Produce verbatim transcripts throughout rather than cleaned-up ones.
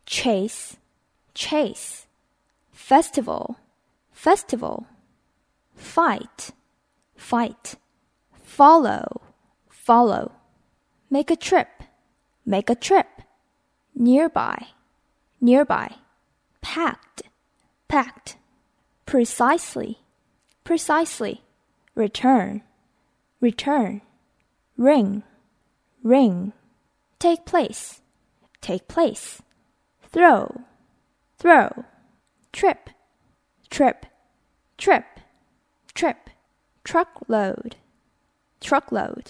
chase, chase, festival, festival, fight, fight, follow, follow, make a trip, make a trip, nearby, nearby, packed, packed, precisely, precisely, return, return, ring, ring, take place, take place, throw, throw, trip, trip, trip, trip, truckload, truckload.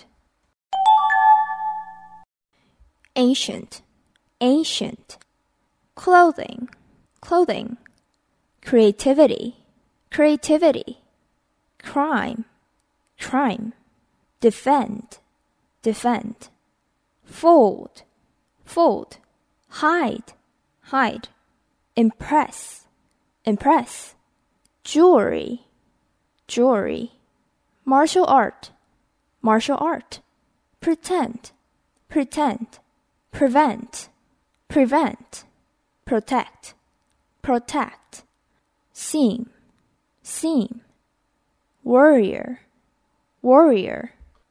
Ancient, ancient, clothing, clothing, creativity, creativity, crime, crime, defend, defend, fold, fold, hide, hide, impress, impress, jewelry, jewelry, martial art, martial art, pretend, pretend, prevent, prevent, protect, protect, seam, seam, warrior, warrior.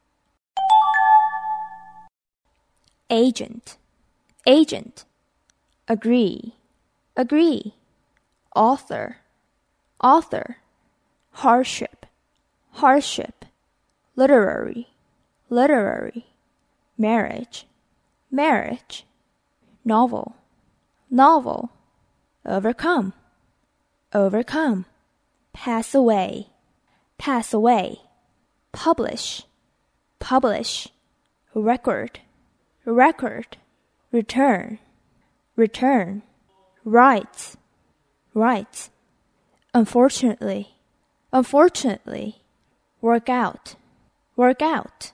Agent, agent, agree, agree, author, author, hardship, hardship, literary, literary, marriage, marriage, novel, novel, overcome, overcome, pass away, pass away, publish, publish, record, record, return, return, rights, rights, unfortunately, unfortunately, work out, work out,